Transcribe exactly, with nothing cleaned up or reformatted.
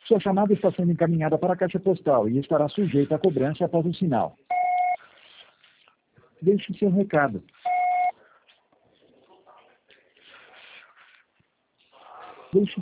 Sua chamada está sendo encaminhada para a caixa postal e estará sujeita a cobrança após o sinal. Deixe seu recado. Deixe